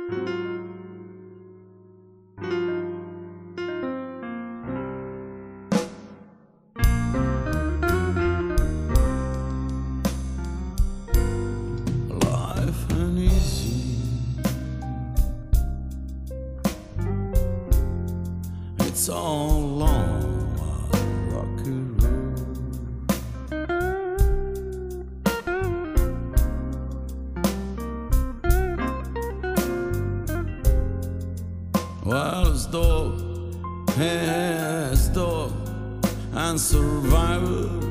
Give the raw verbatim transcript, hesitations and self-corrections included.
It's all along a rocky road. Well, it's dog, has dog, and survival